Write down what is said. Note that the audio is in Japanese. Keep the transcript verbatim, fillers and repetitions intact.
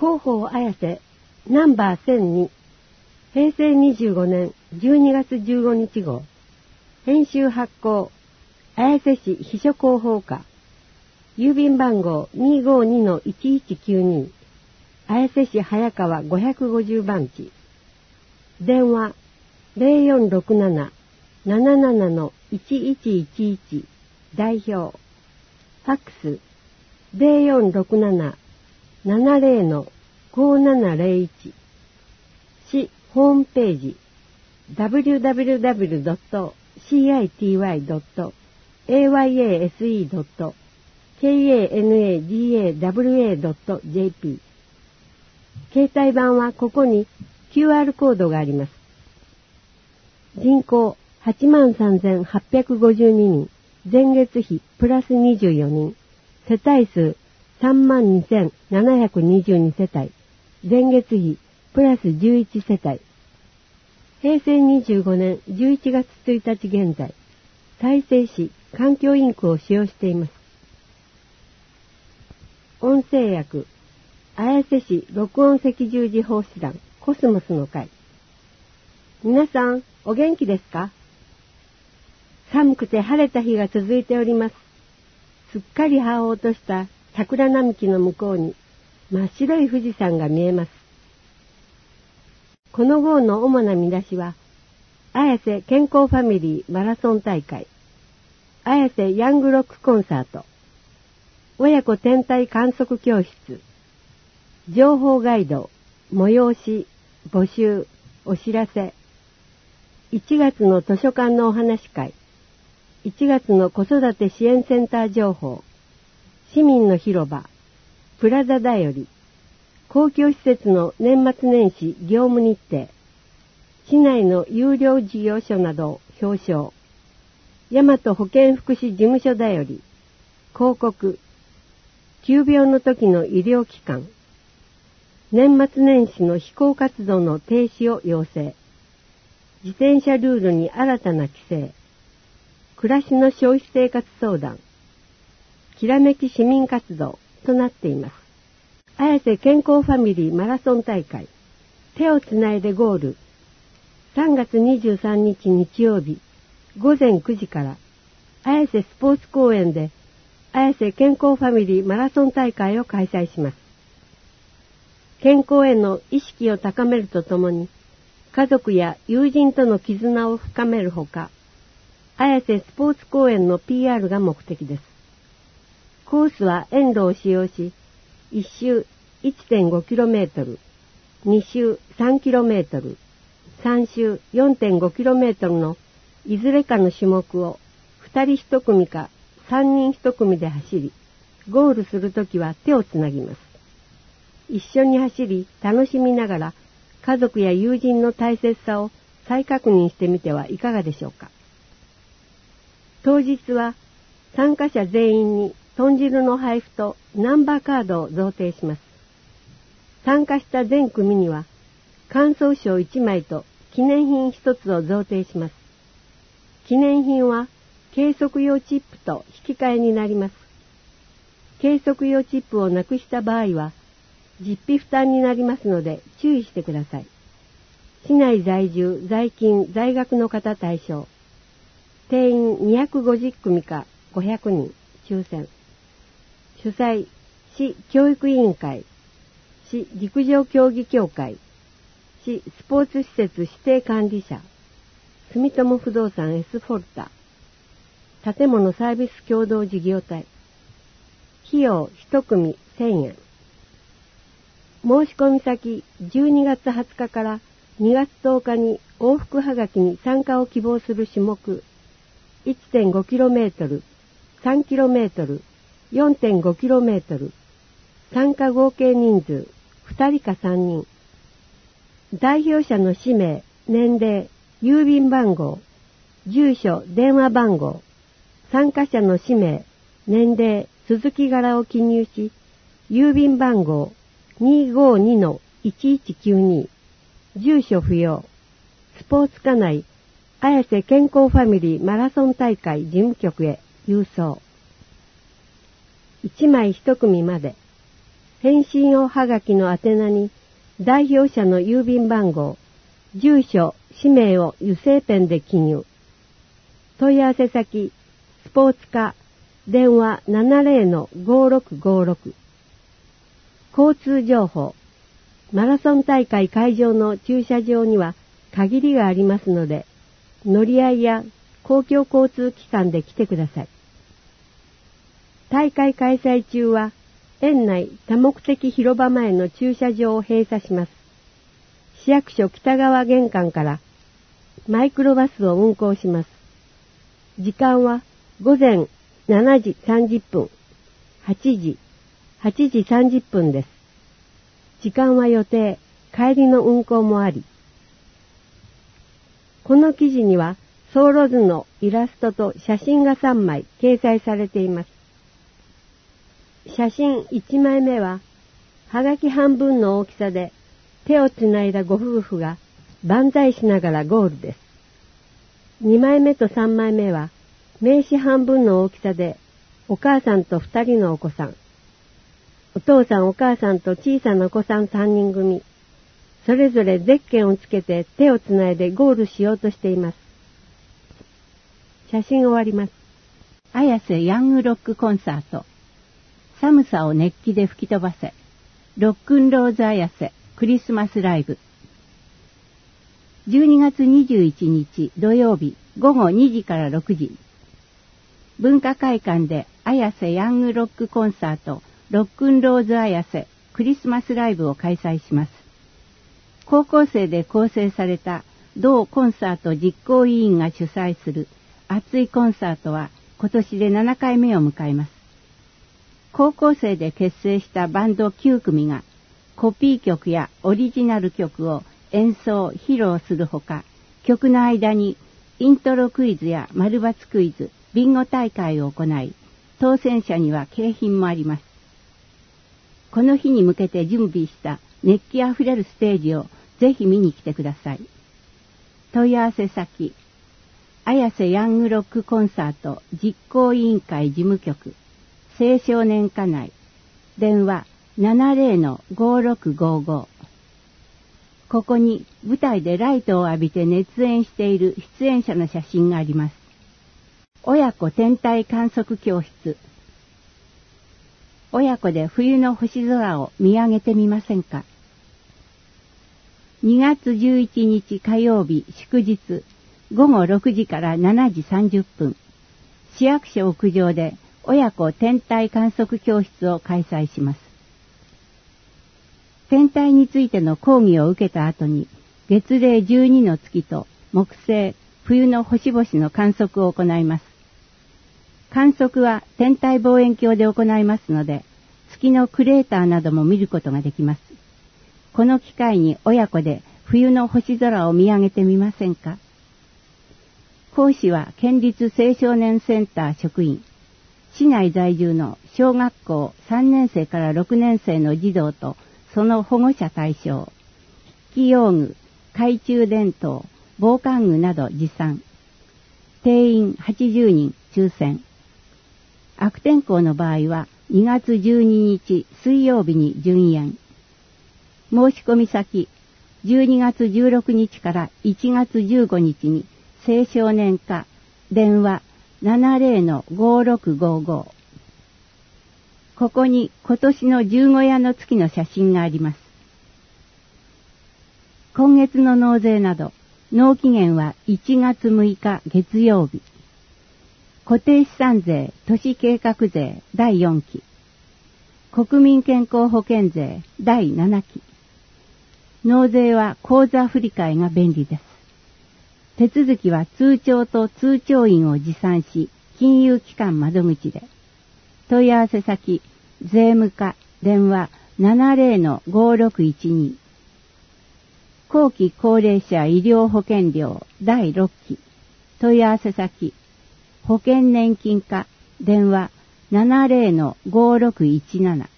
広報綾瀬ナンバーせんにへいせいにじゅうごねんじゅうにがつじゅうごにち号編集発行綾瀬市秘書広報課郵便番号 にーごーにのいちいちきゅうに 綾瀬市早川ごひゃくごじゅう番地電話 ゼロよんろくなな ななななのいちいちいちいち 代表ファックス ゼロよんろくなな ななゼロのごななゼロいち 市ホームページ ダブリューダブリューダブリュードットシーアイティーワイドットエーワイエーエスイードットケーエーエヌエージーエーダブリューエードットジェーピー 携帯版はここに キューアール コードがあります。人口 はちまんさんぜんはっぴゃくごじゅうににん、前月比プラスにじゅうよにん、世帯数 さんまんにせんななひゃくにじゅうに 世帯、前月比プラスじゅういち世帯。へいせいにじゅうごねんじゅういちがつついたち現在、大成市環境インクを使用しています。音声訳、綾瀬市録音赤十字奉仕団コスモスの会。皆さん、お元気ですか？寒くて晴れた日が続いております。すっかり葉を落とした桜並木の向こうに真っ白い富士山が見えます。この号の主な見出しは、綾瀬健康ファミリーマラソン大会、綾瀬ヤングロックコンサート、親子天体観測教室、情報ガイド、催し、募集、お知らせ、いちがつの図書館のお話会、いちがつの子育て支援センター情報、市民の広場、プラザだより、公共施設の年末年始業務日程、市内の有料事業所などを表彰、大和保健福祉事務所だより、広告、急病の時の医療機関、年末年始の非行活動の停止を要請、自転車ルールに新たな規制、暮らしの消費生活相談、きらめき市民活動となっています。綾瀬健康ファミリーマラソン大会、手をつないでゴール、さんがつにじゅうさんにち日曜日、ごぜんくじから、綾瀬スポーツ公園で、綾瀬健康ファミリーマラソン大会を開催します。健康への意識を高めるとともに、家族や友人との絆を深めるほか、綾瀬スポーツ公園の ピーアール が目的です。コースは沿路を使用し、いっ周 いってんごキロメートル、に周さんキロメートル、さん周 よんてんごキロメートルのいずれかの種目をふたりひと組かさんにんひと組で走り、ゴールするときは手をつなぎます。一緒に走り楽しみながら家族や友人の大切さを再確認してみてはいかがでしょうか。当日は参加者全員に豚汁の配布とナンバーカードを贈呈します。参加した全組には感想書いちまいと記念品ひとつを贈呈します。記念品は計測用チップと引き換えになります。計測用チップをなくした場合は実費負担になりますので注意してください。市内在住、在勤、在学の方対象。定員にひゃくごじゅっ組かごひゃくにん、抽選。主催、市教育委員会、市陸上競技協会、市スポーツ施設指定管理者、住友不動産 S フォルタ、建物サービス共同事業体。費用いち組せんえん。申し込み先じゅうにがつはつかからにがつとおかに往復はがきに参加を希望する種目 いってんごキロメートル、さんキロメートル、よんてんごキロメートル、参加合計人数ふたりかさんにん、代表者の氏名、年齢、郵便番号、住所、電話番号、参加者の氏名、年齢、続き柄を記入し、郵便番号 にーごーにのいちいちきゅうに、住所不要、スポーツ課内、綾瀬健康ファミリーマラソン大会事務局へ郵送。いちまいいち組まで。 返信をはがきの宛名に代表者の郵便番号、住所、氏名を油性ペンで記入。問い合わせ先、スポーツ課、電話 ななじゅうのごろくごろく。交通情報。マラソン大会会場の駐車場には限りがありますので、乗り合いや公共交通機関で来てください。大会開催中は、園内多目的広場前の駐車場を閉鎖します。市役所北側玄関からマイクロバスを運行します。時間は午前しちじさんじゅっぷん、はちじ、はちじさんじゅっぷんです。時間は予定、帰りの運行もあり。この記事には走路図のイラストと写真がさんまい掲載されています。写真いちまいめは、はがき半分の大きさで手をつないだご夫婦が万歳しながらゴールです。にまいめとさんまいめは、名刺半分の大きさでお母さんとふたりのお子さん、お父さんお母さんと小さなお子さんさんにん組、それぞれゼッケンをつけて手をつないでゴールしようとしています。写真終わります。 綾瀬ヤングロックコンサート。寒さを熱気で吹き飛ばせ。ロックンローズ綾瀬クリスマスライブ。じゅうにがつにじゅういちにち土曜日ごごにじからろくじ。文化会館で綾瀬ヤングロックコンサートロックンローズ綾瀬クリスマスライブを開催します。高校生で構成された同コンサート実行委員が主催する熱いコンサートは今年でななかいめを迎えます。高校生で結成したバンドきゅうくみがコピー曲やオリジナル曲を演奏・披露するほか、曲の間にイントロクイズや丸抜クイズ、ビンゴ大会を行い、当選者には景品もあります。この日に向けて準備した熱気あふれるステージをぜひ見に来てください。問い合わせ先、綾瀬ヤングロックコンサート実行委員会事務局、青少年課内、電話 ななじゅうのごろくごご。ここに舞台でライトを浴びて熱演している出演者の写真があります。親子天体観測教室。親子で冬の星空を見上げてみませんか。にがつじゅういちにち火曜日祝日ごごろくじからしちじさんじゅっぷん、市役所屋上で親子天体観測教室を開催します。天体についての講義を受けた後に月齢じゅうにの月と木星、冬の星々の観測を行います。観測は天体望遠鏡で行いますので、月のクレーターなども見ることができます。この機会に親子で冬の星空を見上げてみませんか。講師は県立青少年センター職員、市内在住の小学校さんねんせいからろくねんせいの児童とその保護者対象、筆記用具、懐中電灯、防寒具など持参。定員はちじゅうにん抽選。悪天候の場合はにがつじゅうににち水曜日に順延。申し込み先、じゅうにがつじゅうろくにちからいちがつじゅうごにちに青少年課、電話 ななじゅうのごろくごご。ここに今年の十五夜の月の写真があります。今月の納税など、納期限はいちがつむいか月曜日。固定資産税都市計画税だいよんき。国民健康保険税だいななき。納税は口座振替が便利です。手続きは通帳と通帳印を持参し、金融機関窓口で。問い合わせ先、税務課、電話 ななじゅうのごろくいちに。後期高齢者医療保険料だいろっき。問い合わせ先、保険年金課、電話 ななじゅうのごろくいちなな。